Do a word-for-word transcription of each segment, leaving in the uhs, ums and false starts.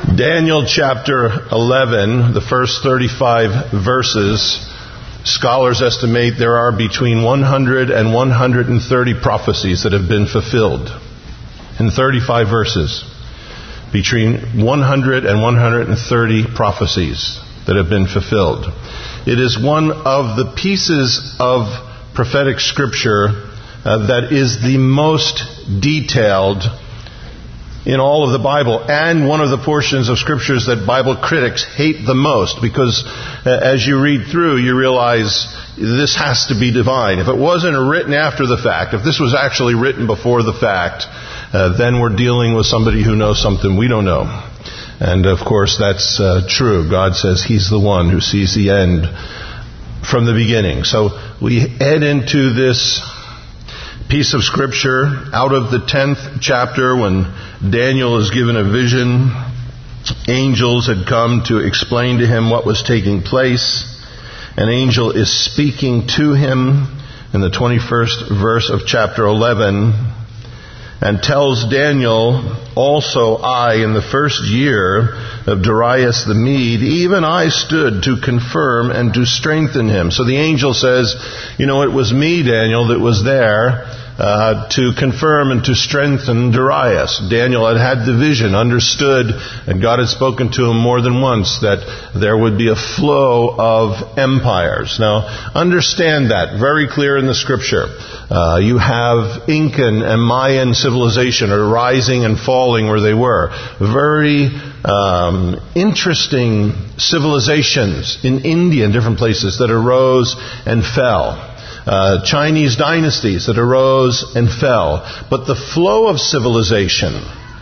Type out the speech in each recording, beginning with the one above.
Daniel chapter eleven, the first thirty-five verses, scholars estimate there are between one hundred and one hundred thirty prophecies that have been fulfilled in thirty-five verses. Between one hundred and one hundred thirty prophecies that have been fulfilled. It is one of the pieces of prophetic scripture uh, that is the most detailed in all of the Bible, and one of the portions of scriptures that Bible critics hate the most, because uh, as you read through, you realize this has to be divine. If it wasn't written after the fact, if this was actually written before the fact, uh, then we're dealing with somebody who knows something we don't know. And of course, that's uh, true. God says He's the one who sees the end from the beginning. So we head into this piece of scripture out of the tenth chapter when Daniel is given a vision. Angels had come to explain to him what was taking place. An angel is speaking to him in the twenty-first verse of chapter eleven and tells Daniel, also I, in the first year of Darius the Mede, even I stood to confirm and to strengthen him. So the angel says, you know, it was me, Daniel, that was there Uh, to confirm and to strengthen Darius. Daniel had had the vision, understood, and God had spoken to him more than once that there would be a flow of empires. Now, understand that, very clear in the scripture. Uh, you have Incan and Mayan civilization are rising and falling where they were. Very um, interesting civilizations in India and different places that arose and fell. Uh, Chinese dynasties that arose and fell. But the flow of civilization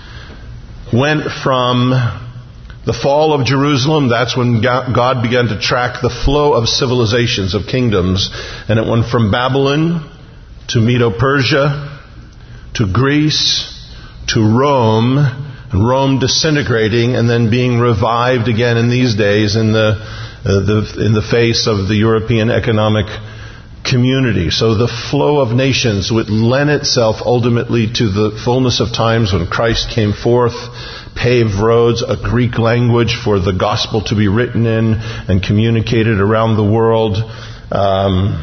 went from the fall of Jerusalem. That's when God began to track the flow of civilizations, of kingdoms. And it went from Babylon to Medo-Persia to Greece to Rome. And Rome disintegrating and then being revived again in these days in the, uh, the in the face of the European economic community. So the flow of nations would lend itself ultimately to the fullness of times when Christ came forth, paved roads, a Greek language for the gospel to be written in and communicated around the world. Um,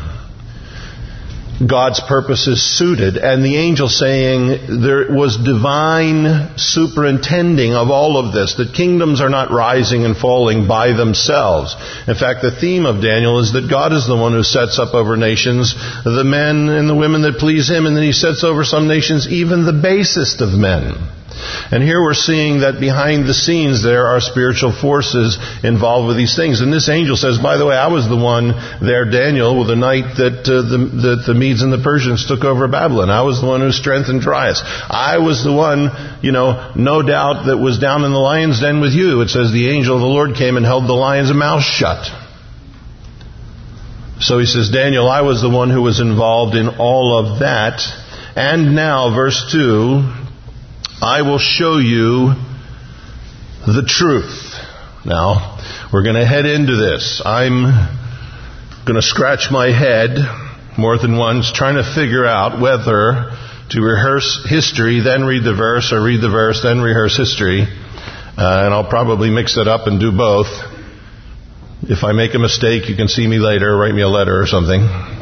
God's purposes suited, and the angel saying there was divine superintending of all of this, that kingdoms are not rising and falling by themselves. In fact, the theme of Daniel is that God is the one who sets up over nations the men and the women that please Him, and then He sets over some nations even the basest of men. And here we're seeing that behind the scenes there are spiritual forces involved with these things. And this angel says, by the way, I was the one there, Daniel, with the night that uh, the, the, the Medes and the Persians took over Babylon. I was the one who strengthened Darius. I was the one, you know, no doubt that was down in the lion's den with you. It says the angel of the Lord came and held the lion's mouth shut. So he says, Daniel, I was the one who was involved in all of that. And now, verse two, I will show you the truth. Now, we're going to head into this. I'm going to scratch my head more than once trying to figure out whether to rehearse history, then read the verse, or read the verse, then rehearse history. Uh, and I'll probably mix it up and do both. If I make a mistake, you can see me later, write me a letter or something.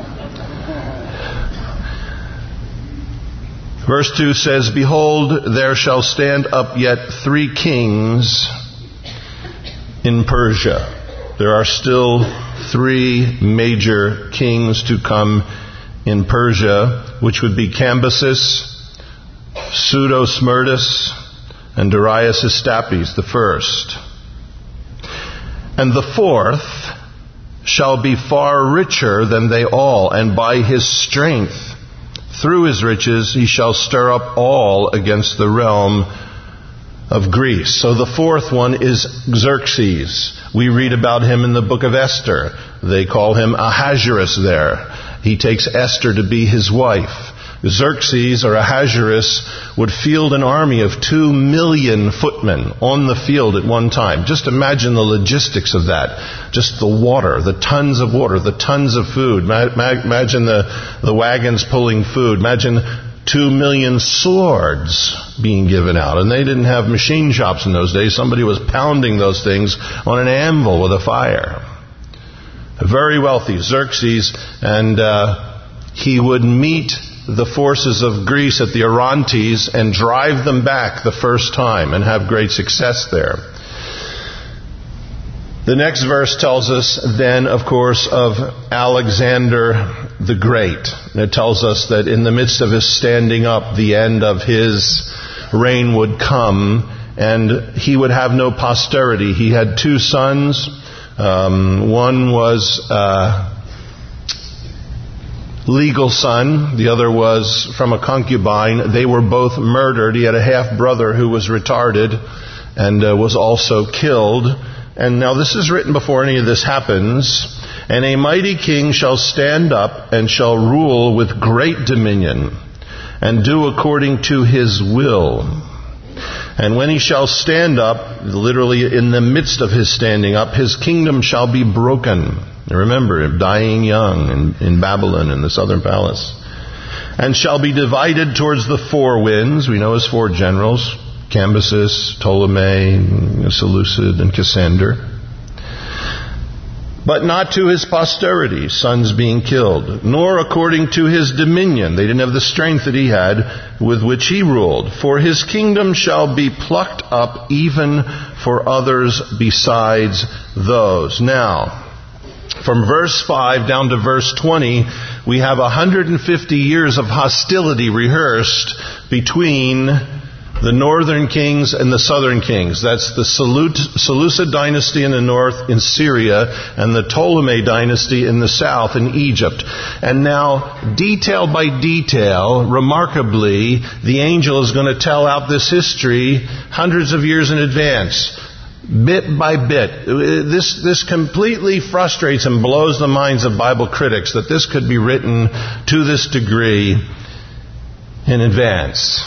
Verse two says, behold, there shall stand up yet three kings in Persia. There are still three major kings to come in Persia, which would be Cambyses, Pseudo-Smerdis, and Darius Astapes the first. And the fourth shall be far richer than they all, and by his strength, through his riches, he shall stir up all against the realm of Greece. So the fourth one is Xerxes. We read about him in the book of Esther. They call him Ahasuerus there. He takes Esther to be his wife. Xerxes, or Ahasuerus, would field an army of two million footmen on the field at one time. Just imagine the logistics of that. Just the water, the tons of water, the tons of food. Imagine the, the wagons pulling food. Imagine two million swords being given out. And they didn't have machine shops in those days. Somebody was pounding those things on an anvil with a fire. Very wealthy, Xerxes, and uh, he would meet the forces of Greece at the Orontes and drive them back the first time and have great success there. The next verse tells us then, of course, of Alexander the Great. And it tells us that in the midst of his standing up, the end of his reign would come, and he would have no posterity. He had two sons. Um, one was a legal son. The other was from a concubine. They were both murdered. He had a half-brother who was retarded and uh, was also killed. And now this is written before any of this happens. And a mighty king shall stand up and shall rule with great dominion and do according to his will. And when he shall stand up, literally in the midst of his standing up, his kingdom shall be broken. Remember, dying young in, in Babylon in the southern palace. And shall be divided towards the four winds. We know his four generals. Cambyses, Ptolemy, Seleucid, and Cassander. But not to his posterity, sons being killed, nor according to his dominion. They didn't have the strength that he had with which he ruled. For his kingdom shall be plucked up even for others besides those. Now, from verse five down to verse twenty, we have one hundred fifty years of hostility rehearsed between the northern kings and the southern kings. That's the Seleucid dynasty in the north in Syria and the Ptolemy dynasty in the south in Egypt. And now, detail by detail, remarkably, the angel is going to tell out this history hundreds of years in advance. Bit by bit. This, this completely frustrates and blows the minds of Bible critics that this could be written to this degree in advance.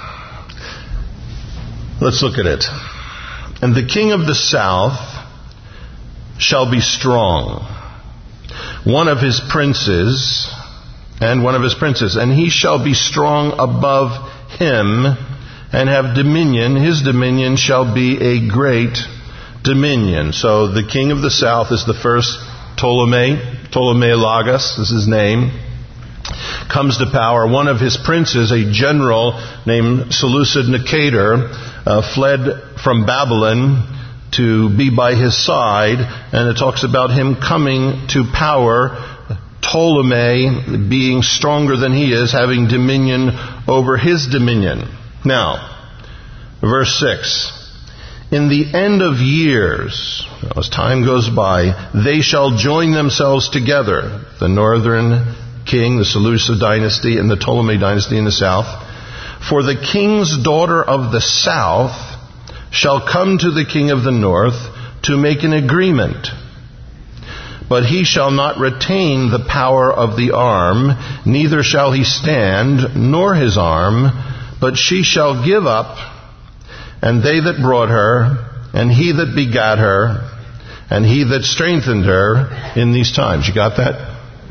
Let's look at it. And the king of the south shall be strong, one of his princes, and one of his princes, and he shall be strong above him, and have dominion. His dominion shall be a great dominion. So the king of the south is the first Ptolemy, Ptolemy-Lagus is his name, comes to power. One of his princes, a general named Seleucid Nicator, uh, fled from Babylon to be by his side, and it talks about him coming to power, Ptolemy being stronger than he is, having dominion over his dominion. Now, verse six. In the end of years, as time goes by, they shall join themselves together, the northern king, the Seleucid dynasty, and the Ptolemy dynasty in the south. For the king's daughter of the south shall come to the king of the north to make an agreement. But he shall not retain the power of the arm, neither shall he stand, nor his arm, but she shall give up, and they that brought her, and he that begat her, and he that strengthened her in these times. You got that?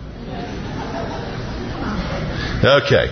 Okay.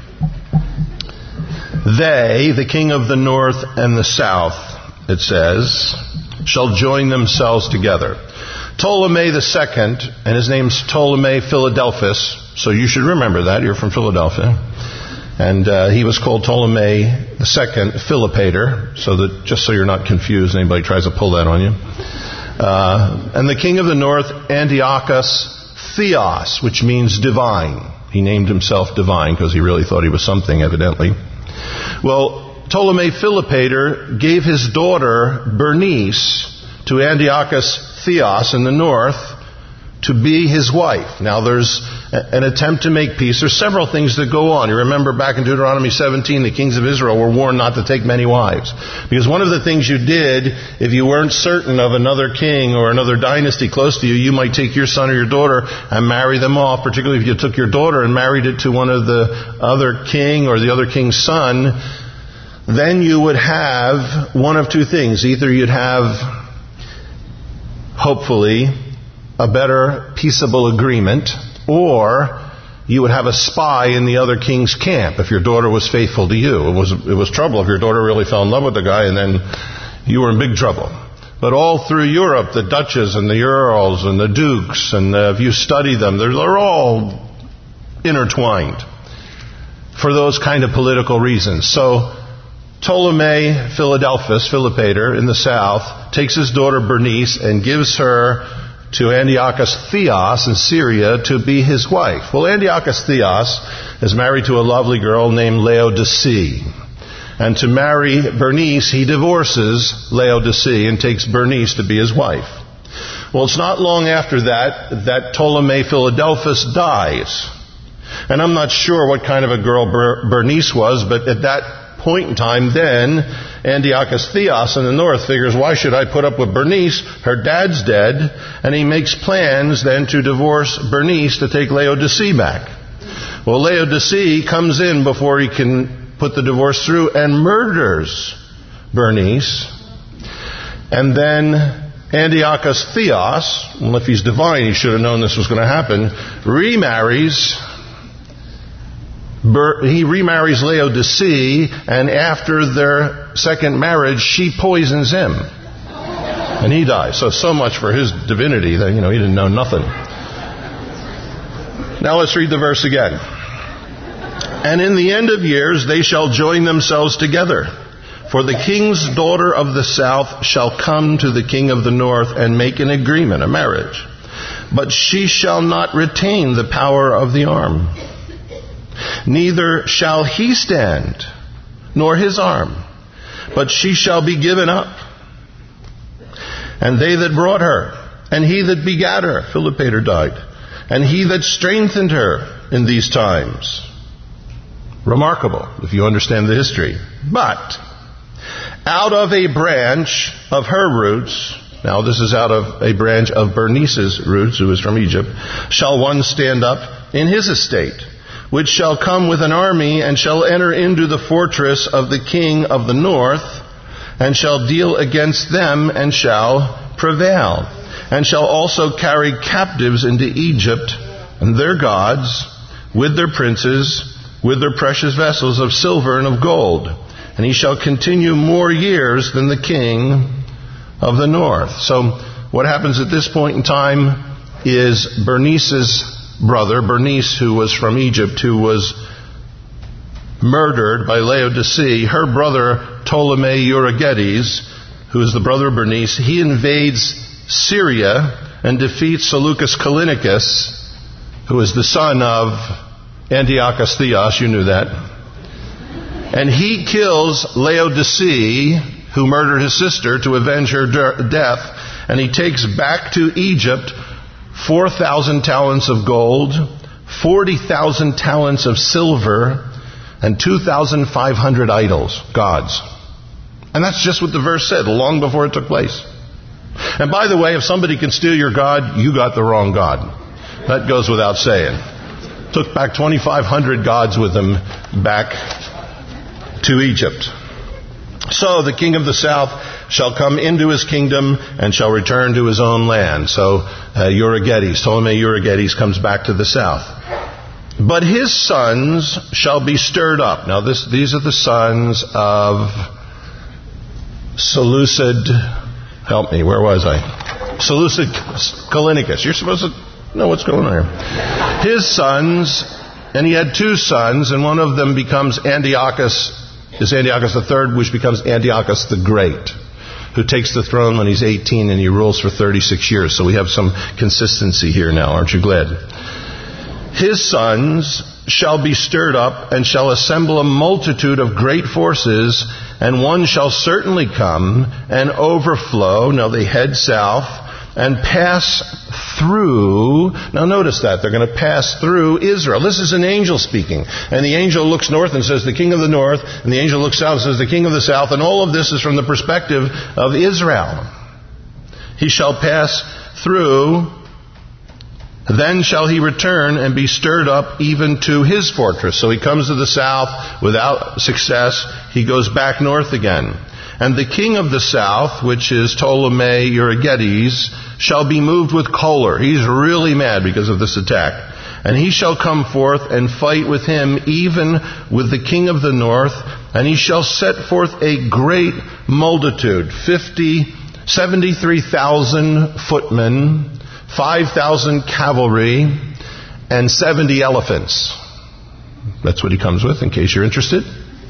They, the king of the north and the south, it says, shall join themselves together. Ptolemy the second, and his name's Ptolemy Philadelphus, so you should remember that, you're from Philadelphia. And uh, he was called Ptolemy the second Philopator, so that just so you're not confused, anybody tries to pull that on you. Uh, and the king of the north, Antiochus Theos, which means divine. He named himself divine because he really thought he was something, evidently. Well, Ptolemy Philopator gave his daughter Bernice to Antiochus Theos in the north to be his wife. Now there's an attempt to make peace. There's several things that go on. You remember back in Deuteronomy seventeen, the kings of Israel were warned not to take many wives. Because one of the things you did, if you weren't certain of another king or another dynasty close to you, you might take your son or your daughter and marry them off, particularly if you took your daughter and married it to one of the other king or the other king's son. Then you would have one of two things. Either you'd have, hopefully, a better peaceable agreement, or you would have a spy in the other king's camp if your daughter was faithful to you. It was, it was trouble if your daughter really fell in love with the guy and then you were in big trouble. But all through Europe, the duchess and the earls and the dukes, and uh, if you study them, they're, they're all intertwined for those kind of political reasons. So Ptolemy Philadelphus, Philopator, in the south, takes his daughter Bernice and gives her to Antiochus Theos in Syria to be his wife. Well, Antiochus Theos is married to a lovely girl named Laodice. And to marry Bernice, he divorces Laodice and takes Bernice to be his wife. Well, it's not long after that that Ptolemy Philadelphus dies. And I'm not sure what kind of a girl Ber- Bernice was, but at that point in time then, Antiochus Theos in the north figures, why should I put up with Bernice? Her dad's dead. And he makes plans then to divorce Bernice to take Laodice back. Well, Laodice comes in before he can put the divorce through and murders Bernice. And then Antiochus Theos, well, if he's divine, he should have known this was going to happen, remarries He remarries Laodice, and after their second marriage, she poisons him. And he dies. So, so much for his divinity that, you know, he didn't know nothing. Now let's read the verse again. And in the end of years, they shall join themselves together. For the king's daughter of the south shall come to the king of the north and make an agreement, a marriage. But she shall not retain the power of the arm. Neither shall he stand, nor his arm, but she shall be given up. And they that brought her, and he that begat her, Philopator died, and he that strengthened her in these times. Remarkable, if you understand the history. But out of a branch of her roots, now this is out of a branch of Bernice's roots, who is from Egypt, shall one stand up in his estate, which shall come with an army, and shall enter into the fortress of the king of the north, and shall deal against them, and shall prevail, and shall also carry captives into Egypt, and their gods, with their princes, with their precious vessels of silver and of gold. And he shall continue more years than the king of the north. So what happens at this point in time is Bernice's brother, Bernice, who was from Egypt, who was murdered by Laodice, her brother Ptolemy Euergetes, who is the brother of Bernice, he invades Syria and defeats Seleucus Callinicus, who is the son of Antiochus Theos, you knew that. And he kills Laodice, who murdered his sister, to avenge her de- death, and he takes back to Egypt four thousand talents of gold, forty thousand talents of silver, and two thousand five hundred idols, gods. And that's just what the verse said, long before it took place. And by the way, if somebody can steal your God, you got the wrong God. That goes without saying. Took back twenty-five hundred gods with them back to Egypt. So the king of the south shall come into his kingdom and shall return to his own land. So uh, Euergetes, Ptolemy Euergetes comes back to the south. But his sons shall be stirred up. Now this, these are the sons of Seleucid, help me, where was I? Seleucid Callinicus. You're supposed to know what's going on here. His sons, and he had two sons, and one of them becomes Antiochus, is Antiochus the third, which becomes Antiochus the Great, who takes the throne when he's eighteen and he rules for thirty-six years. So we have some consistency here now, aren't you glad? His sons shall be stirred up and shall assemble a multitude of great forces, and one shall certainly come and overflow. Now they head south and pass through. Now notice that. They're going to pass through Israel. This is an angel speaking. And the angel looks north and says, the king of the north. And the angel looks south and says, the king of the south. And all of this is from the perspective of Israel. He shall pass through. Then shall he return and be stirred up even to his fortress. So he comes to the south without success. He goes back north again. And the king of the south, which is Ptolemy Euergetes, shall be moved with choler. He's really mad because of this attack. And he shall come forth and fight with him, even with the king of the north, and he shall set forth a great multitude, fifty, seventy-three thousand footmen, five thousand cavalry, and seventy elephants. That's what he comes with, in case you're interested.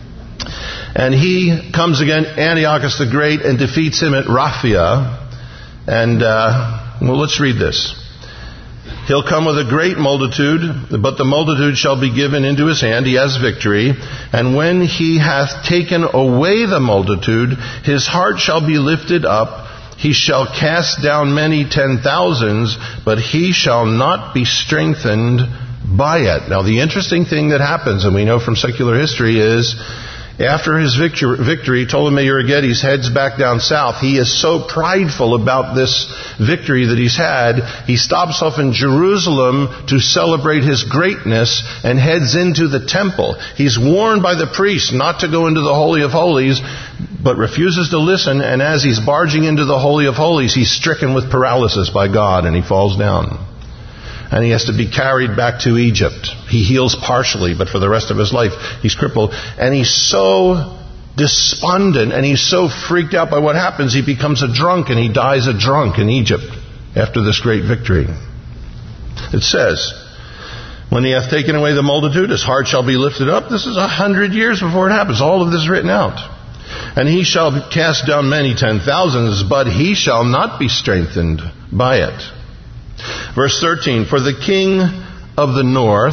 And he comes again, Antiochus the Great, and defeats him at Raphia. And, uh, well, let's read this. He'll come with a great multitude, but the multitude shall be given into his hand. He has victory. And when he hath taken away the multitude, his heart shall be lifted up. He shall cast down many ten thousands, but he shall not be strengthened by it. Now, the interesting thing that happens, and we know from secular history, is after his victory, Ptolemy Euergetes heads back down south. He is so prideful about this victory that he's had, he stops off in Jerusalem to celebrate his greatness and heads into the temple. He's warned by the priest not to go into the Holy of Holies, but refuses to listen, and as he's barging into the Holy of Holies, he's stricken with paralysis by God, and he falls down. And he has to be carried back to Egypt. He heals partially, but for the rest of his life, he's crippled. And he's so despondent, and he's so freaked out by what happens, he becomes a drunk, and he dies a drunk in Egypt after this great victory. It says, when he hath taken away the multitude, his heart shall be lifted up. This is a hundred years before it happens. All of this is written out. And he shall cast down many ten thousands, but he shall not be strengthened by it. Verse thirteen, for the king of the north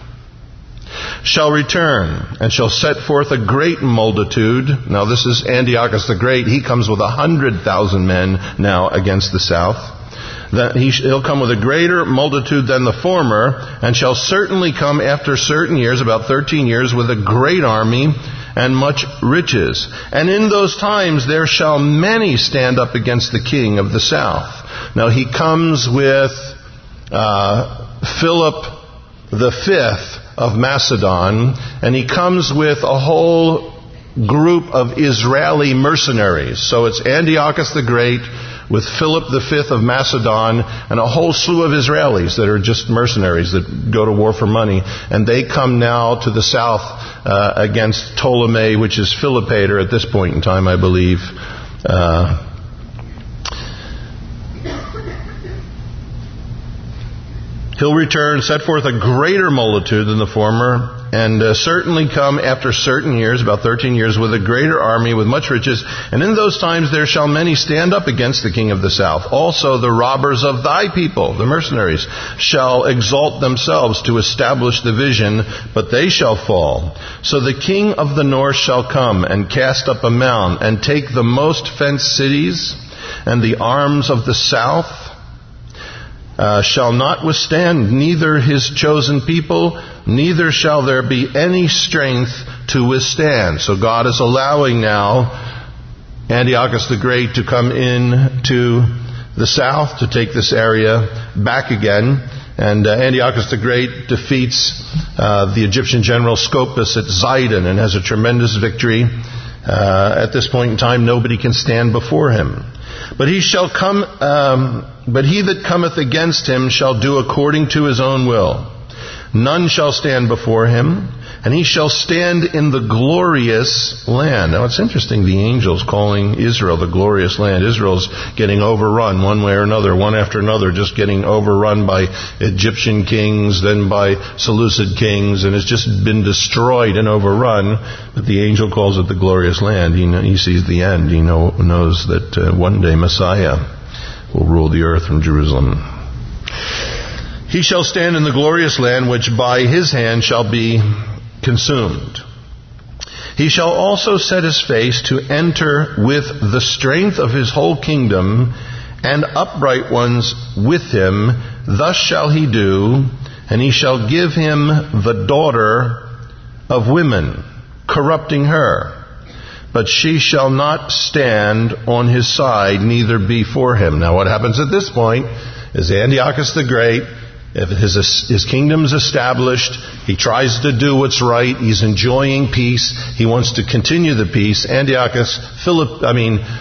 shall return and shall set forth a great multitude. Now this is Antiochus the Great. He comes with a hundred thousand men now against the south. That he, he'll come with a greater multitude than the former, and shall certainly come after certain years, about thirteen years, with a great army and much riches. And in those times there shall many stand up against the king of the south. Now he comes with uh, Philip the fifth of Macedon, and he comes with a whole group of Israeli mercenaries. So it's Antiochus the Great with Philip the fifth of Macedon and a whole slew of Israelis that are just mercenaries that go to war for money. And they come now to the south uh, against Ptolemy, which is Philopator at this point in time, I believe. Uh, He'll return, set forth a greater multitude than the former, and uh, certainly come after certain years, about thirteen years, with a greater army, with much riches. And in those times there shall many stand up against the king of the south. Also the robbers of thy people, the mercenaries, shall exalt themselves to establish the vision, but they shall fall. So the king of the north shall come and cast up a mound, and take the most fenced cities, and the arms of the south Uh, shall not withstand neither his chosen people, neither shall there be any strength to withstand. So God is allowing now Antiochus the Great to come in to the south, to take this area back again. And uh, Antiochus the Great defeats uh, the Egyptian general Scopas at Zidon and has a tremendous victory. Uh, at this point in time, nobody can stand before him. But he shall come, um, but he that cometh against him shall do according to his own will. None shall stand before him, and he shall stand in the glorious land. Now it's interesting, the angels calling Israel the glorious land. Israel's getting overrun one way or another, one after another, just getting overrun by Egyptian kings, then by Seleucid kings, and it's just been destroyed and overrun. But the angel calls it the glorious land. He, he sees the end. He know, knows that uh, one day Messiah will rule the earth from Jerusalem. He shall stand in the glorious land, which by his hand shall be consumed. He shall also set his face to enter with the strength of his whole kingdom, and upright ones with him. Thus shall he do, and he shall give him the daughter of women, corrupting her. But she shall not stand on his side, neither be for him. Now what happens at this point is Antiochus the Great, if his, his kingdom's established, he tries to do what's right, he's enjoying peace, he wants to continue the peace. Antiochus, Philip, I mean,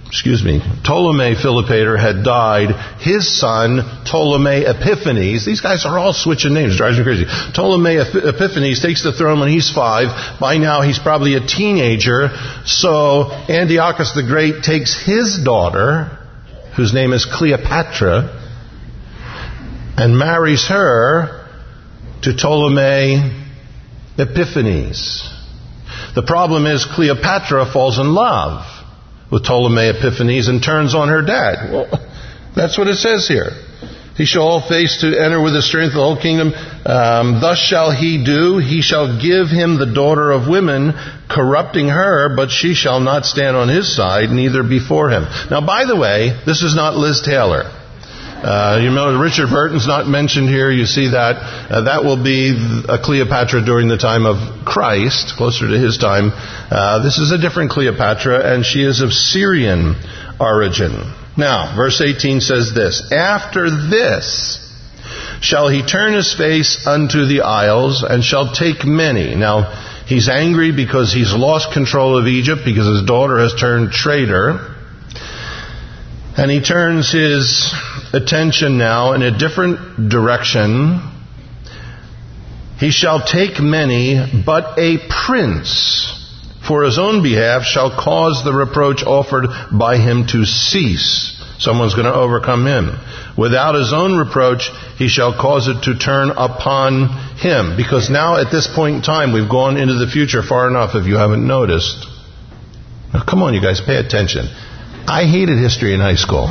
excuse me, Ptolemy Philopator had died. His son, Ptolemy Epiphanes, these guys are all switching names, it drives me crazy. Ptolemy Epiphanes takes the throne when he's five. By now he's probably a teenager. So Antiochus the Great takes his daughter, whose name is Cleopatra, and marries her to Ptolemy Epiphanes. The problem is Cleopatra falls in love with Ptolemy Epiphanes and turns on her dad. Well, that's what it says here. He shall all face to enter with the strength of the whole kingdom. Um, thus shall he do. He shall give him the daughter of women, corrupting her, but she shall not stand on his side, neither before him. Now, by the way, this is not Liz Taylor. Uh, you know, Richard Burton's not mentioned here. You see that. Uh, that will be a Cleopatra during the time of Christ, closer to his time. Uh, this is a different Cleopatra, and she is of Syrian origin. Now, verse eighteen says this, after this shall he turn his face unto the isles, and shall take many. Now, he's angry because he's lost control of Egypt, because his daughter has turned traitor. And he turns his attention now in a different direction. He shall take many, but a prince for his own behalf shall cause the reproach offered by him to cease. Someone's going to overcome him. Without his own reproach, he shall cause it to turn upon him. Because now at this point in time, we've gone into the future far enough, if you haven't noticed. Now come on, you guys, pay attention. I hated history in high school.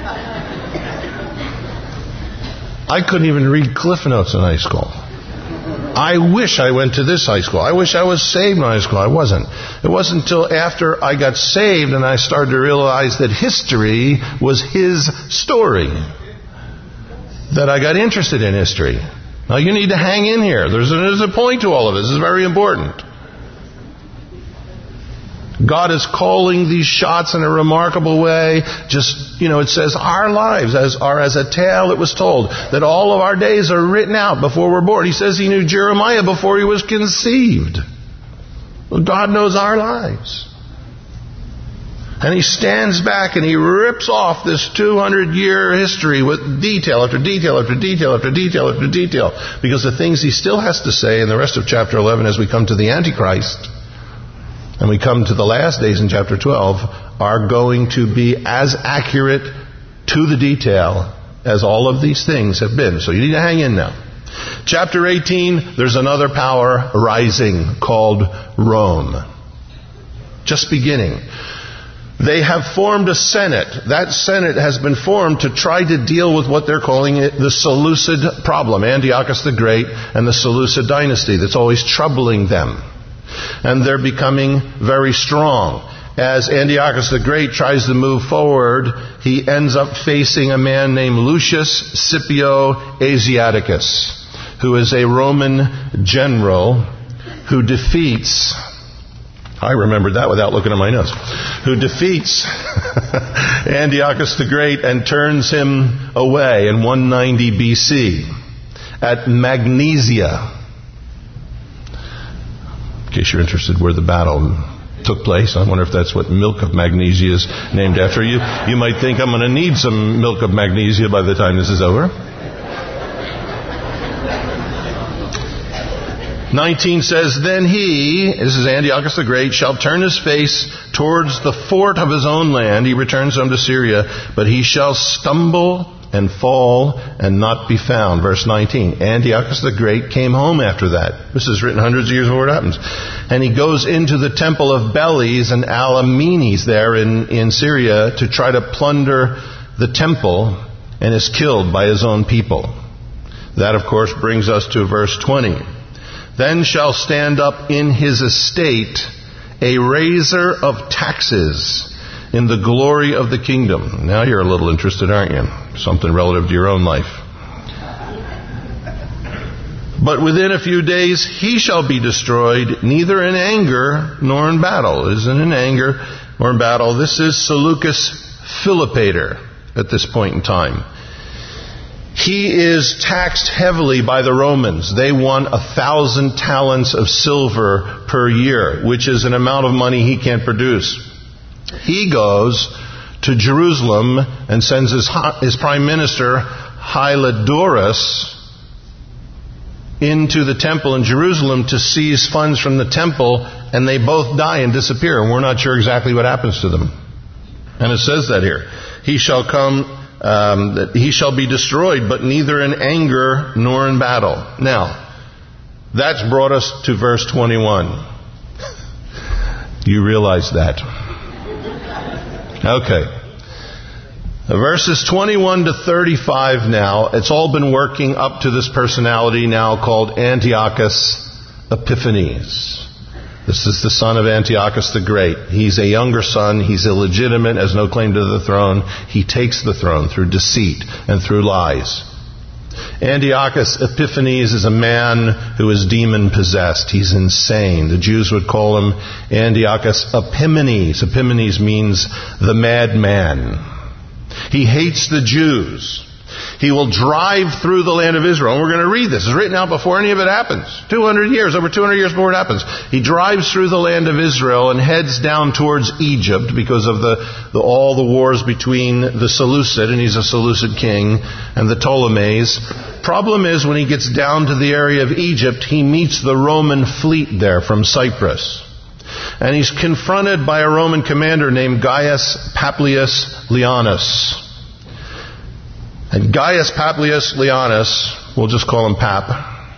I couldn't even read Cliff Notes in high school. I wish I went to this high school. I wish I was saved in high school. I wasn't. It wasn't until after I got saved and I started to realize that history was his story that I got interested in history. Now you need to hang in here. There's a, there's a point to all of this. This is very important. God is calling these shots in a remarkable way. Just, you know, it says our lives as are as a tale it was told, that all of our days are written out before we're born. He says he knew Jeremiah before he was conceived. Well, God knows our lives. And he stands back and he rips off this two hundred year history with detail after detail after detail after detail after detail. Because the things he still has to say in the rest of chapter eleven as we come to the Antichrist, and we come to the last days in chapter twelve, are going to be as accurate to the detail as all of these things have been. So you need to hang in now. Chapter eighteen, there's another power rising called Rome. Just beginning. They have formed a Senate. That Senate has been formed to try to deal with what they're calling it the Seleucid problem. Antiochus the Great and the Seleucid dynasty that's always troubling them. And they're becoming very strong. As Antiochus the Great tries to move forward, he ends up facing a man named Lucius Scipio Asiaticus, who is a Roman general who defeats, I remembered that without looking at my notes, who defeats Antiochus the Great and turns him away in one ninety B C at Magnesia. In case you're interested where the battle took place, I wonder if that's what milk of magnesia is named after. You you might think I'm going to need some milk of magnesia by the time this is over. nineteen says, then he, this is Antiochus the Great, shall turn his face towards the fort of his own land. He returns home to Syria, but he shall stumble and fall and not be found. Verse nineteen. Antiochus the Great came home after that. This is written hundreds of years before it happens. And he goes into the temple of Belis and Alamenes there in, in Syria to try to plunder the temple, and is killed by his own people. That, of course, brings us to verse twenty. Then shall stand up in his estate a raiser of taxes in the glory of the kingdom. Now you're a little interested, aren't you? Something relative to your own life. But within a few days he shall be destroyed, neither in anger nor in battle. It isn't in anger nor in battle. This is Seleucus Philopator at this point in time. He is taxed heavily by the Romans. They want a thousand talents of silver per year, which is an amount of money he can't produce. He goes to Jerusalem and sends his, his prime minister, Hylodorus, into the temple in Jerusalem to seize funds from the temple, and they both die and disappear, and we're not sure exactly what happens to them. And it says that here. He shall come, um, that he shall be destroyed, but neither in anger nor in battle. Now, that's brought us to verse twenty-one. You realize that. Okay. Verses twenty-one to thirty-five now, it's all been working up to this personality now called Antiochus Epiphanes. This is the son of Antiochus the Great. He's a younger son. He's illegitimate, has no claim to the throne. He takes the throne through deceit and through lies. Antiochus Epiphanes is a man who is demon-possessed. He's insane. The Jews would call him Antiochus Epimanes. Epimanes means the madman. He hates the Jews. He will drive through the land of Israel. And we're going to read this. It's written out before any of it happens. two hundred years, over two hundred years before it happens. He drives through the land of Israel and heads down towards Egypt because of the, the all the wars between the Seleucid, and he's a Seleucid king, and the Ptolemies. Problem is, when he gets down to the area of Egypt, he meets the Roman fleet there from Cyprus. And he's confronted by a Roman commander named Gaius Publius Leonius. And Gaius Publius Leonius, we'll just call him Pap,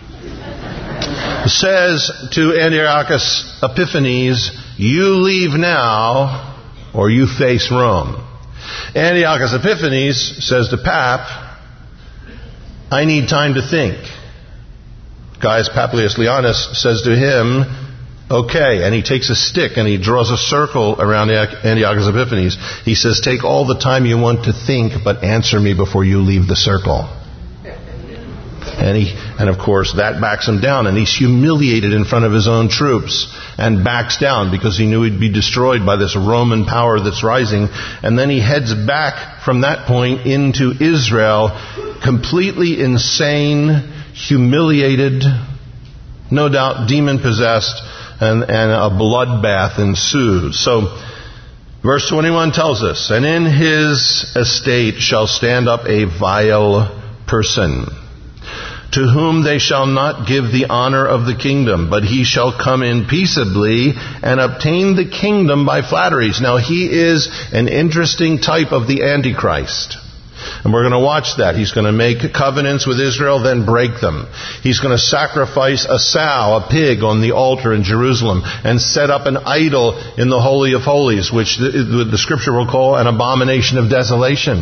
says to Antiochus Epiphanes, "You leave now, or you face Rome." Antiochus Epiphanes says to Pap, "I need time to think." Gaius Publius Leonius says to him, "Okay," and he takes a stick and he draws a circle around Antiochus Epiphanes. He says, "Take all the time you want to think, but answer me before you leave the circle." And he, and of course, that backs him down, and he's humiliated in front of his own troops and backs down because he knew he'd be destroyed by this Roman power that's rising. And then he heads back from that point into Israel, completely insane, humiliated, no doubt demon-possessed, And, and a bloodbath ensues. So, verse twenty-one tells us, "And in his estate shall stand up a vile person, to whom they shall not give the honor of the kingdom, but he shall come in peaceably and obtain the kingdom by flatteries." Now, he is an interesting type of the Antichrist. And we're going to watch that. He's going to make covenants with Israel, then break them. He's going to sacrifice a sow, a pig, on the altar in Jerusalem and set up an idol in the Holy of Holies, which the, the Scripture will call an abomination of desolation.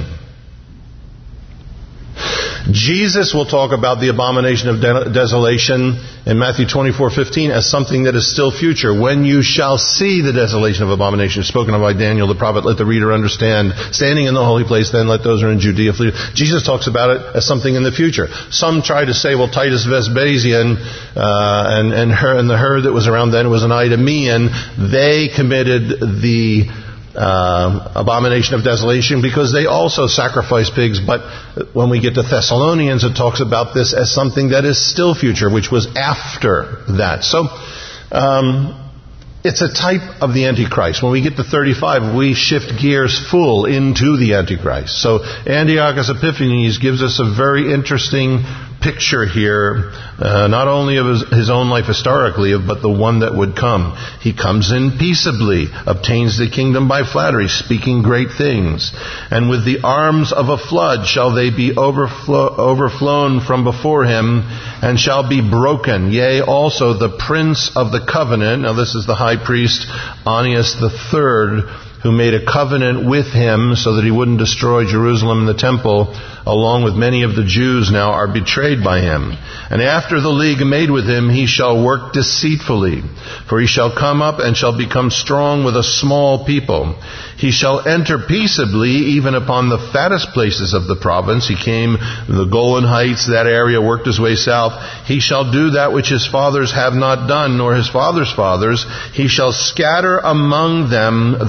Jesus will talk about the abomination of de- desolation in Matthew twenty-four fifteen as something that is still future. "When you shall see the desolation of abomination," spoken of by Daniel the prophet, "let the reader understand. Standing in the holy place, then let those who are in Judea flee." Jesus talks about it as something in the future. Some try to say, well, Titus Vespasian uh, and, and, her, and the herd that was around then was an Idumean. They committed the Uh, abomination of desolation because they also sacrifice pigs. But when we get to Thessalonians, it talks about this as something that is still future, which was after that. So um, it's a type of the Antichrist. When we get to thirty-five, we shift gears full into the Antichrist. So Antiochus Epiphanes gives us a very interesting picture here, uh, not only of his, his own life historically, but the one that would come. He comes in peaceably, obtains the kingdom by flattery, speaking great things. And with the arms of a flood shall they be overflow, overflown from before him, and shall be broken. Yea, also the prince of the covenant, now this is the high priest Onias the third, who made a covenant with him so that he wouldn't destroy Jerusalem and the temple, along with many of the Jews now are betrayed by him. And after the league made with him, he shall work deceitfully, for he shall come up and shall become strong with a small people. He shall enter peaceably even upon the fattest places of the province. He came the Golan Heights, that area, worked his way south. He shall do that which his fathers have not done, nor his fathers' fathers. He shall scatter among them the prey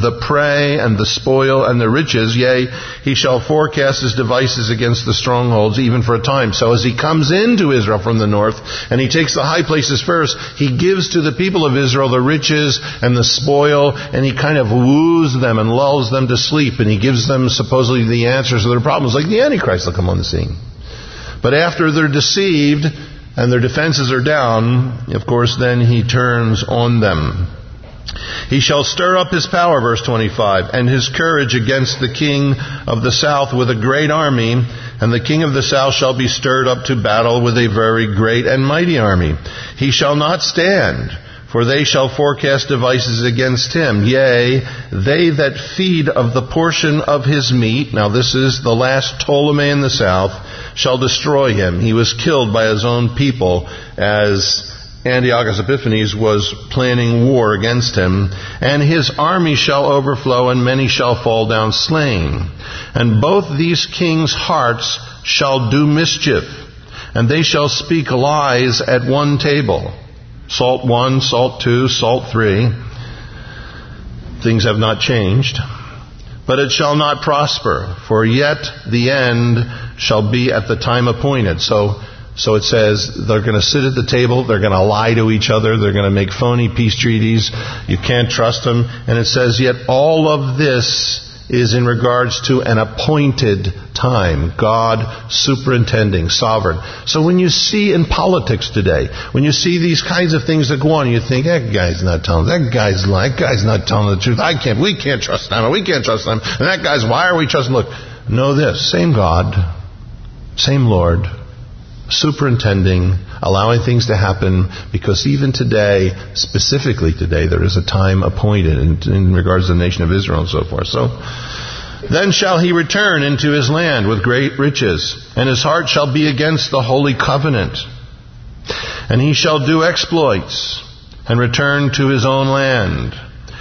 prey and the spoil and the riches. Yea, he shall forecast his devices against the strongholds, even for a time. So as he comes into Israel from the north, and he takes the high places first, he gives to the people of Israel the riches and the spoil, and he kind of woos them and lulls them to sleep, and he gives them supposedly the answers to their problems, like the Antichrist will come on the scene. But after they're deceived and their defenses are down, of course, then he turns on them. He shall stir up his power, verse twenty-five, and his courage against the king of the south with a great army, and the king of the south shall be stirred up to battle with a very great and mighty army. He shall not stand, for they shall forecast devices against him. Yea, they that feed of the portion of his meat, now this is the last Ptolemy in the south, shall destroy him. He was killed by his own people as Antiochus Epiphanes was planning war against him. And his army shall overflow, and many shall fall down slain. And both these kings' hearts shall do mischief, and they shall speak lies at one table. Salt one, salt two, salt three. Things have not changed. But it shall not prosper, for yet the end shall be at the time appointed. So, so it says they're going to sit at the table, they're going to lie to each other, they're going to make phony peace treaties, you can't trust them. And it says, yet all of this is in regards to an appointed time. God superintending, sovereign. So when you see in politics today, when you see these kinds of things that go on, you think, that guy's not telling, that guy's lying, that guy's not telling the truth. I can't, we can't trust them, we can't trust them. And that guy's, why are we trusting? Look, know this, same God, same Lord, superintending, allowing things to happen, because even today, specifically today, there is a time appointed in, in regards to the nation of Israel and so forth. So, then shall he return into his land with great riches, and his heart shall be against the holy covenant. And he shall do exploits, and return to his own land.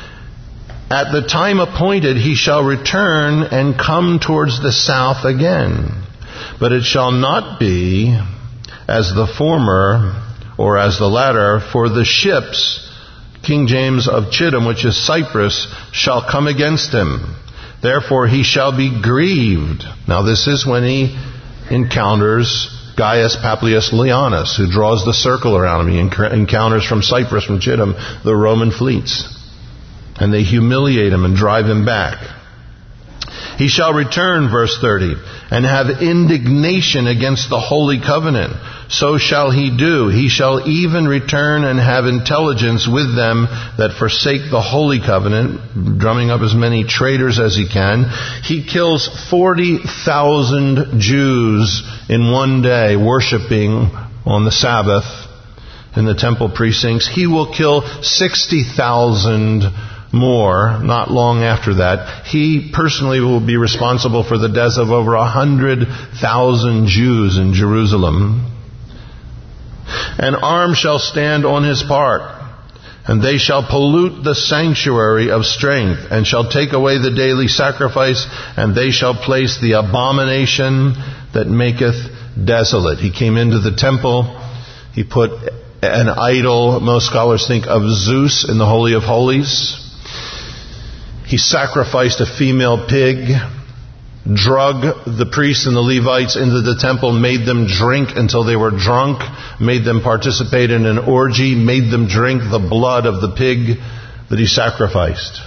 At the time appointed he shall return and come towards the south again. But it shall not be as the former or as the latter, for the ships, King James of Chittim, which is Cyprus, shall come against him. Therefore he shall be grieved. Now this is when he encounters Gaius Papilius Leonis, who draws the circle around him. He encounters from Cyprus, from Chittim, the Roman fleets. And they humiliate him and drive him back. He shall return, verse thirty, and have indignation against the holy covenant. So shall he do. He shall even return and have intelligence with them that forsake the holy covenant, drumming up as many traitors as he can. He kills forty thousand Jews in one day, worshiping on the Sabbath in the temple precincts. He will kill sixty thousand more not long after that. He personally will be responsible for the deaths of over a hundred thousand Jews in Jerusalem. An arm shall stand on his part, and they shall pollute the sanctuary of strength, and shall take away the daily sacrifice, and they shall place the abomination that maketh desolate. He came into the temple, he put an idol, most scholars think of Zeus, in the Holy of Holies. He sacrificed a female pig, drug the priests and the Levites into the temple, made them drink until they were drunk, made them participate in an orgy, made them drink the blood of the pig that he sacrificed.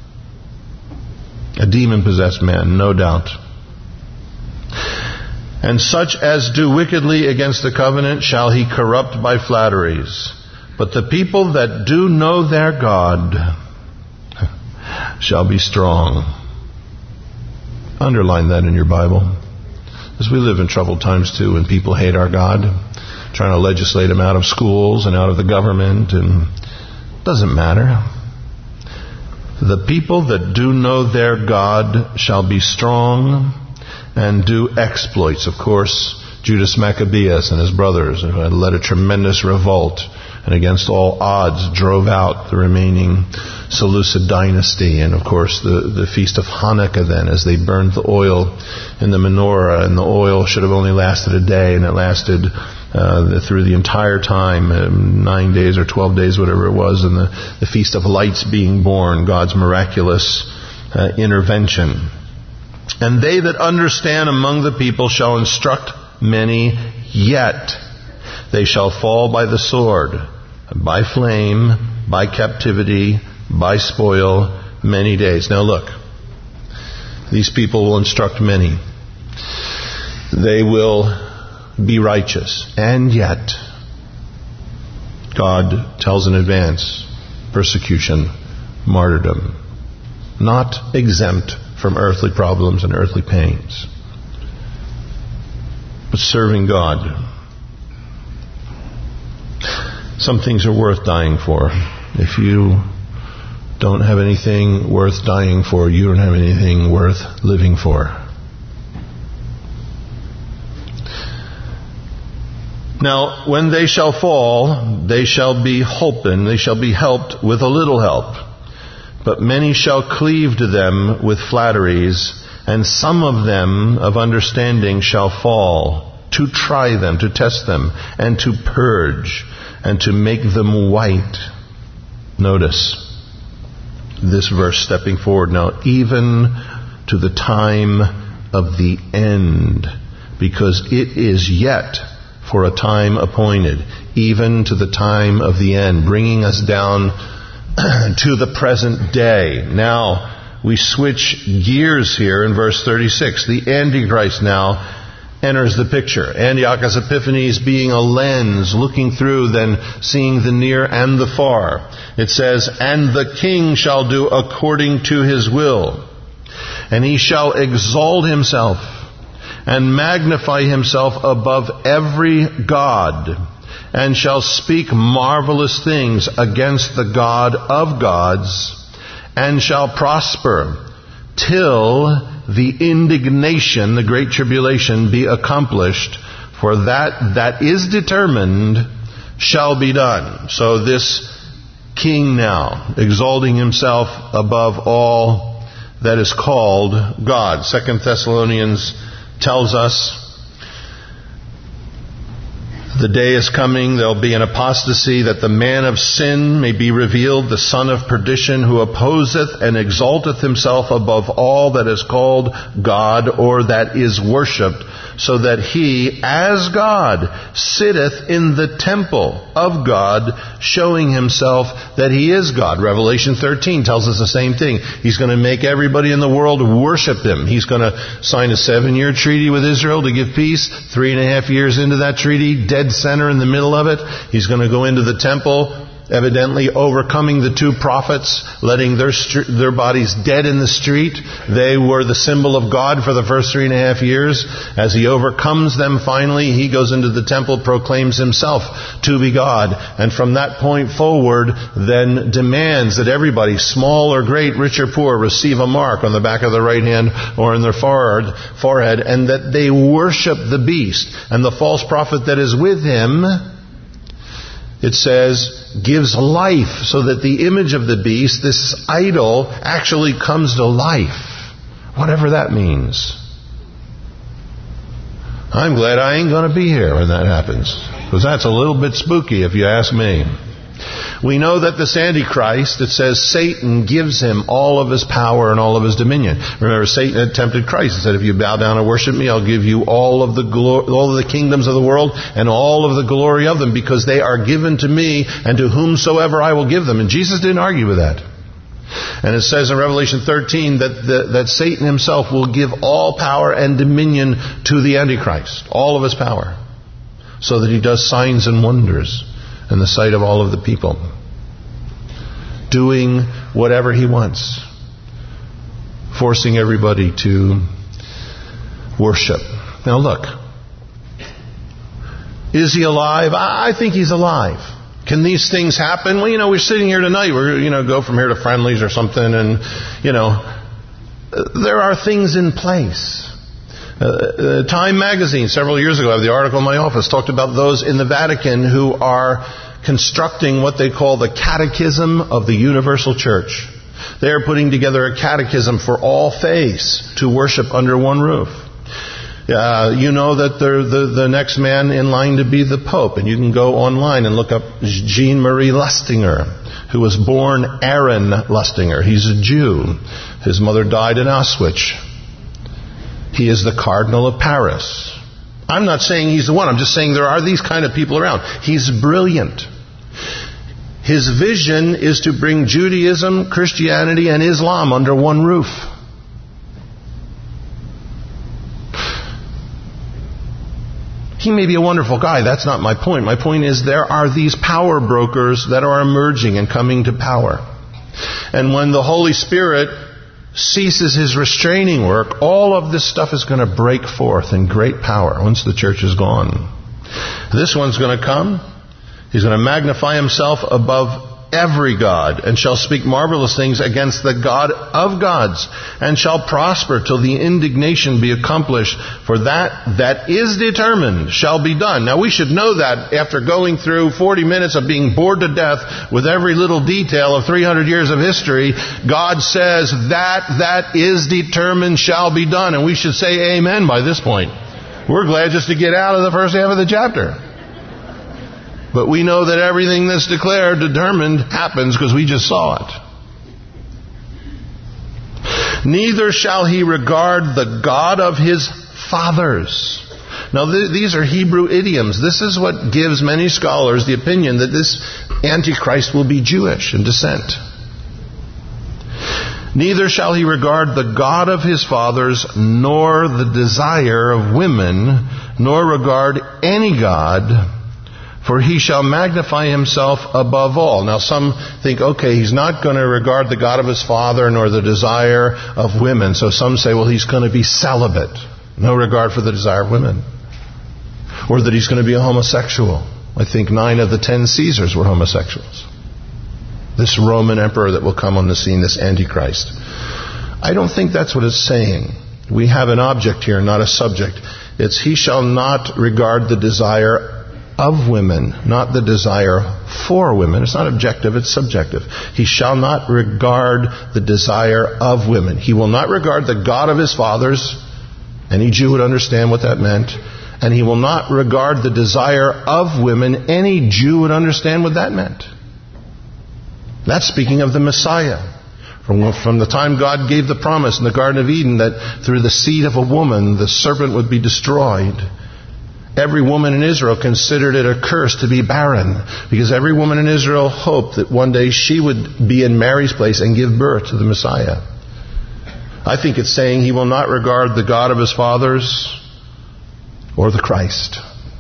A demon-possessed man, no doubt. And such as do wickedly against the covenant shall he corrupt by flatteries. But the people that do know their God shall be strong. Underline that in your Bible. As we live in troubled times too, when people hate our God, trying to legislate him out of schools and out of the government, and it doesn't matter. The people that do know their God shall be strong and do exploits. Of course, Judas Maccabeus and his brothers had led a tremendous revolt, and against all odds drove out the remaining Seleucid dynasty. And of course the, the feast of Hanukkah then, as they burned the oil in the menorah, and the oil should have only lasted a day, and it lasted uh, through the entire time, um, nine days or twelve days, whatever it was, and the, the feast of lights being born, God's miraculous uh, intervention. And they that understand among the people shall instruct many, yet they shall fall by the sword, by flame, by captivity, by spoil, many days. Now look, these people will instruct many. They will be righteous. And yet, God tells in advance, persecution, martyrdom. Not exempt from earthly problems and earthly pains, but serving God. Some things are worth dying for. If you don't have anything worth dying for, you don't have anything worth living for. Now, when they shall fall, they shall be holpen, they shall be helped with a little help. But many shall cleave to them with flatteries, and some of them of understanding shall fall, to try them, to test them, and to purge, and to make them white. Notice this verse stepping forward now, even to the time of the end, because it is yet for a time appointed, even to the time of the end, bringing us down to the present day. Now, we switch gears here in verse thirty-six. The Antichrist now enters the picture. Antiochus Epiphanes being a lens, looking through, then seeing the near and the far. It says, and the king shall do according to his will, and he shall exalt himself and magnify himself above every god, and shall speak marvelous things against the God of gods, and shall prosper, till the indignation, the great tribulation, be accomplished, for that that is determined shall be done. So this king now, exalting himself above all that is called God. Second Thessalonians tells us, the day is coming, there will be an apostasy, that the man of sin may be revealed, the son of perdition, who opposeth and exalteth himself above all that is called God, or that is worshipped, so that he, as God, sitteth in the temple of God, showing himself that he is God. Revelation thirteen tells us the same thing. He's going to make everybody in the world worship him. He's going to sign a seven-year treaty with Israel to give peace. Three and a half years into that treaty, dead center in the middle of it, he's going to go into the temple, evidently overcoming the two prophets, letting their st- their bodies dead in the street. They were the symbol of God for the first three and a half years. As he overcomes them finally, he goes into the temple, proclaims himself to be God, and from that point forward then demands that everybody, small or great, rich or poor, receive a mark on the back of the right hand or in their forehead, forehead, and that they worship the beast. And the false prophet that is with him, it says, gives life, so that the image of the beast, this idol, actually comes to life. Whatever that means. I'm glad I ain't going to be here when that happens, because that's a little bit spooky if you ask me. We know that this Antichrist, it says Satan gives him all of his power and all of his dominion. Remember, Satan had tempted Christ and said, if you bow down and worship me, I'll give you all of the glo- all of the kingdoms of the world and all of the glory of them, because they are given to me, and to whomsoever I will give them. And Jesus didn't argue with that. And it says in Revelation thirteen that the, that Satan himself will give all power and dominion to the Antichrist, all of his power, so that he does signs and wonders in the sight of all of the people, doing whatever he wants, forcing everybody to worship. Now look, is he alive? I think he's alive. Can these things happen? Well, you know, we're sitting here tonight. We're, you know, go from here to Friendly's or something, and, you know, there are things in place. Uh, uh, Time magazine, several years ago, I have the article in my office, talked about those in the Vatican who are constructing what they call the Catechism of the Universal Church. They are putting together a catechism for all faiths to worship under one roof. Uh, you know that the, the, the next man in line to be the Pope, and you can go online and look up Jean-Marie Lustiger, who was born Aaron Lustiger. He's a Jew. His mother died in Auschwitz. He is the Cardinal of Paris. I'm not saying he's the one. I'm just saying there are these kind of people around. He's brilliant. His vision is to bring Judaism, Christianity, and Islam under one roof. He may be a wonderful guy. That's not my point. My point is there are these power brokers that are emerging and coming to power. And when the Holy Spirit ceases His restraining work, all of this stuff is going to break forth in great power once the church is gone. This one's going to come. He's going to magnify himself above every god, and shall speak marvelous things against the God of gods, and shall prosper till the indignation be accomplished. For that that is determined shall be done. Now we should know that after going through forty minutes of being bored to death with every little detail of three hundred years of history, God says that that is determined shall be done. And we should say amen by this point. We're glad just to get out of the first half of the chapter. But we know that everything that's declared, determined, happens because we just saw it. Neither shall he regard the God of his fathers. Now th- these are Hebrew idioms. This is what gives many scholars the opinion that this Antichrist will be Jewish in descent. Neither shall he regard the God of his fathers, nor the desire of women, nor regard any God, for he shall magnify himself above all. Now some think, okay, he's not going to regard the God of his father nor the desire of women. So some say, well, he's going to be celibate. No regard for the desire of women. Or that he's going to be a homosexual. I think nine of the ten Caesars were homosexuals. This Roman emperor that will come on the scene, this Antichrist. I don't think that's what it's saying. We have an object here, not a subject. It's he shall not regard the desire of women, not the desire for women. It's not objective, it's subjective. He shall not regard the desire of women. He will not regard the God of his fathers. Any Jew would understand what that meant. And he will not regard the desire of women. Any Jew would understand what that meant. That's speaking of the Messiah. From, from the time God gave the promise in the Garden of Eden that through the seed of a woman the serpent would be destroyed. Every woman in Israel considered it a curse to be barren, because every woman in Israel hoped that one day she would be in Mary's place and give birth to the Messiah. I think it's saying he will not regard the God of his fathers or the Christ.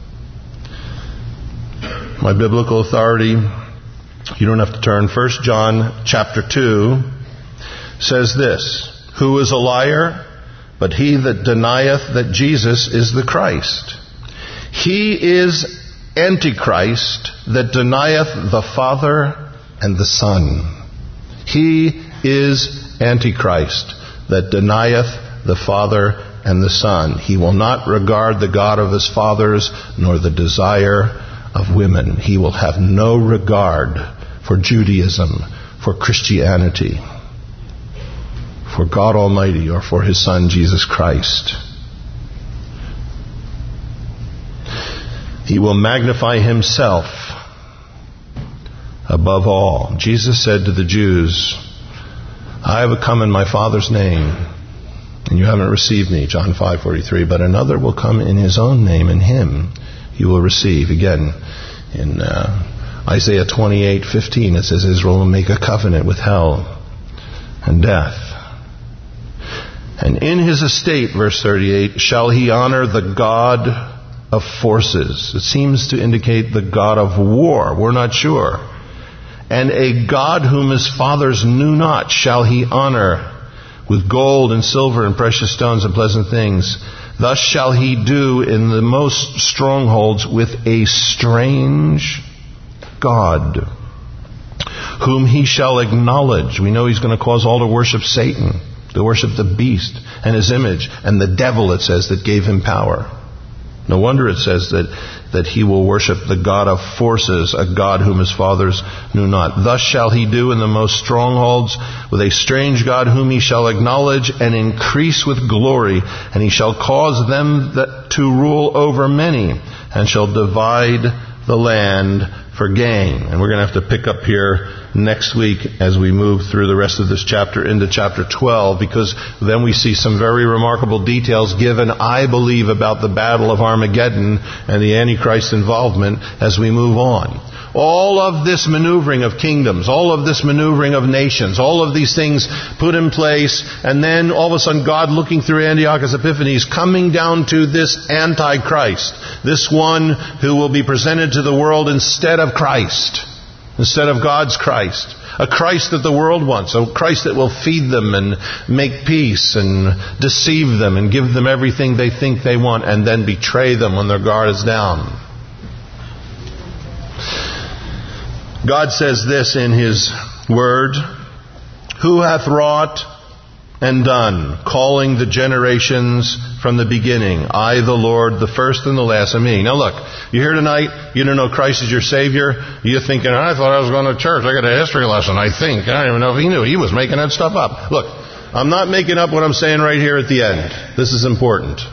My biblical authority, you don't have to turn. First John chapter two says this: Who is a liar but he that denieth that Jesus is the Christ? He is Antichrist that denieth the Father and the Son. He is Antichrist that denieth the Father and the Son. He will not regard the God of his fathers nor the desire of women. He will have no regard for Judaism, for Christianity, for God Almighty, or for his Son Jesus Christ. He will magnify himself above all. Jesus said to the Jews, I have come in my Father's name, and you haven't received me, John five forty-three, but another will come in his own name, and him you will receive. Again, in uh, Isaiah twenty-eight fifteen, it says Israel will make a covenant with hell and death. And in his estate, verse thirty-eight, shall he honor the God of forces. It seems to indicate the God of war. We're not sure. And a God whom his fathers knew not shall he honor with gold and silver and precious stones and pleasant things. Thus shall he do in the most strongholds with a strange God, whom he shall acknowledge. We know he's going to cause all to worship Satan, to worship the beast and his image, and the devil, it says, that gave him power. No wonder it says that, that he will worship the God of forces, a God whom his fathers knew not. Thus shall he do in the most strongholds, with a strange God whom he shall acknowledge and increase with glory. And he shall cause them that, to rule over many, and shall divide the land for gain. And we're going to have to pick up here next week as we move through the rest of this chapter into chapter twelve, because then we see some very remarkable details given, I believe, about the battle of Armageddon and the Antichrist involvement as we move on. All of this maneuvering of kingdoms, all of this maneuvering of nations, all of these things put in place, and then all of a sudden God, looking through Antiochus Epiphanes, coming down to this Antichrist, this one who will be presented to the world instead of Christ, instead of God's Christ. A Christ that the world wants, a Christ that will feed them and make peace and deceive them and give them everything they think they want and then betray them when their guard is down. God says this in His Word, who hath wrought and done, calling the generations from the beginning, I the Lord, the first and the last of me. Now look, you're here tonight, you don't know Christ is your Savior, you're thinking, I thought I was going to church, I got a history lesson, I think, I don't even know if he knew, he was making that stuff up. Look, I'm not making up what I'm saying right here at the end. This is important.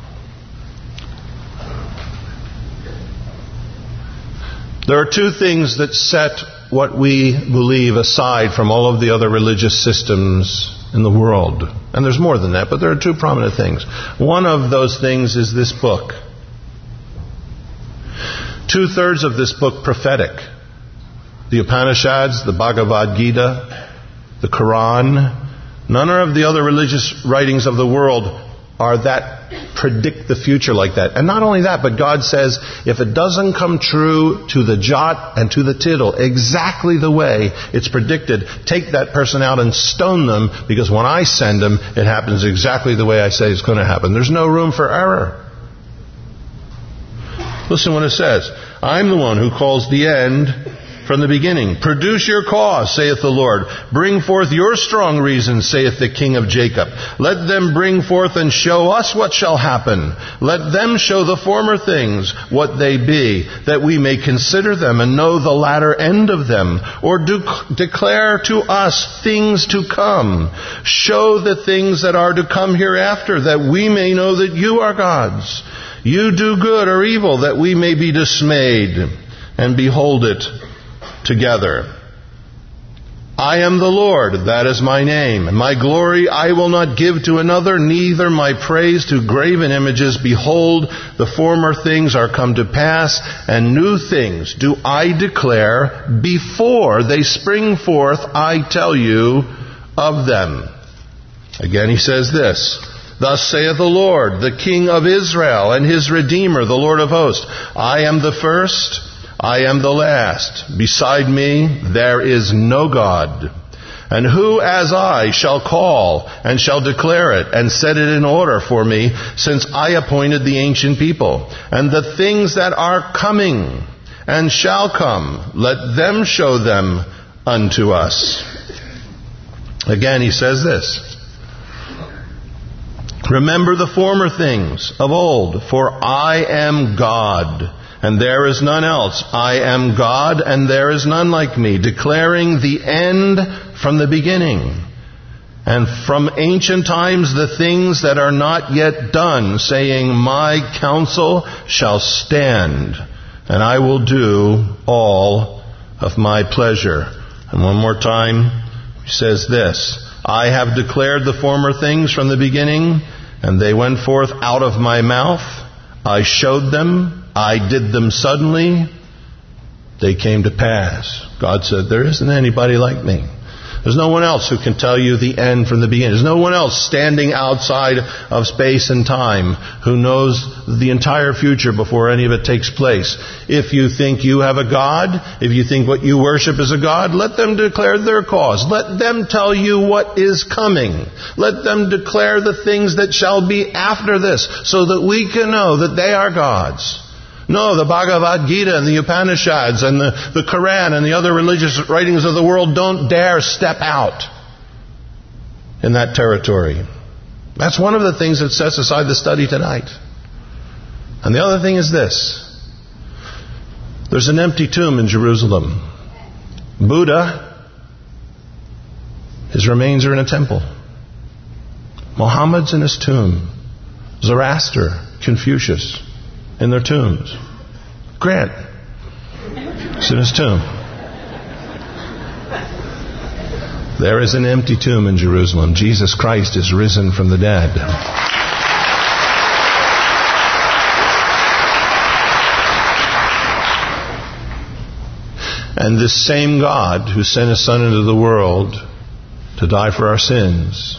There are two things that set what we believe aside from all of the other religious systems in the world. And there's more than that, but there are two prominent things. One of those things is this book. Two-thirds of this book prophetic. The Upanishads, the Bhagavad Gita, the Quran. None of the other religious writings of the world are that predict the future like that. And not only that, but God says, if it doesn't come true to the jot and to the tittle, exactly the way it's predicted, take that person out and stone them, because when I send them, it happens exactly the way I say it's going to happen. There's no room for error. Listen what it says. I'm the one who calls the end from the beginning. Produce your cause, saith the Lord. Bring forth your strong reasons, saith the King of Jacob. Let them bring forth and show us what shall happen. Let them show the former things what they be, that we may consider them and know the latter end of them. Or do, declare to us things to come. Show the things that are to come hereafter, that we may know that you are gods. You do good or evil, that we may be dismayed and behold it together. I am the Lord, that is my name. And my glory I will not give to another, neither my praise to graven images. Behold, the former things are come to pass, and new things do I declare. Before they spring forth, I tell you of them. Again he says this. Thus saith the Lord, the King of Israel, and his Redeemer, the Lord of hosts. I am the first, I am the last. Beside me there is no God. And who as I shall call and shall declare it and set it in order for me, since I appointed the ancient people. And the things that are coming and shall come, let them show them unto us. Again he says this. Remember the former things of old, for I am God, and there is none else. I am God, and there is none like me, declaring the end from the beginning, and from ancient times the things that are not yet done, saying, my counsel shall stand, and I will do all of my pleasure. And one more time, he says this. I have declared the former things from the beginning, and they went forth out of my mouth. I showed them. I did them suddenly. They came to pass. God said, there isn't anybody like me. There's no one else who can tell you the end from the beginning. There's no one else standing outside of space and time who knows the entire future before any of it takes place. If you think you have a God, if you think what you worship is a God, let them declare their cause. Let them tell you what is coming. Let them declare the things that shall be after this, so that we can know that they are gods. No, the Bhagavad Gita and the Upanishads and the, the Quran and the other religious writings of the world don't dare step out in that territory. That's one of the things that sets aside the study tonight. And the other thing is this. There's an empty tomb in Jerusalem. Buddha, his remains are in a temple. Muhammad's in his tomb. Zoroaster, Confucius, in their tombs. Grant is in his tomb. There is an empty tomb in Jerusalem. Jesus Christ is risen from the dead. And this same God who sent His Son into the world to die for our sins,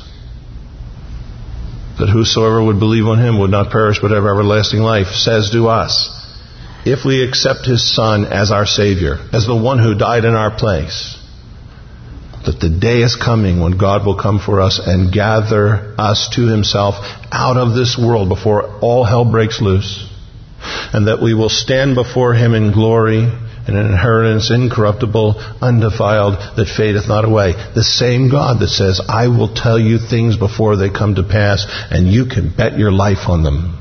that whosoever would believe on Him would not perish but have everlasting life, says to us, if we accept His Son as our Savior, as the one who died in our place, that the day is coming when God will come for us and gather us to Himself out of this world before all hell breaks loose, and that we will stand before Him in glory, and an inheritance incorruptible, undefiled, that fadeth not away. The same God that says, I will tell you things before they come to pass, and you can bet your life on them.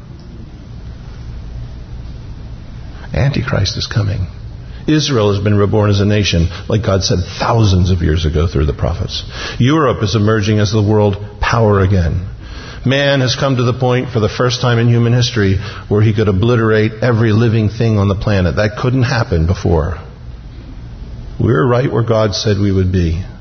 Antichrist is coming. Israel has been reborn as a nation, like God said thousands of years ago through the prophets. Europe is emerging as the world power again. Man has come to the point for the first time in human history where he could obliterate every living thing on the planet. That couldn't happen before. We're right where God said we would be.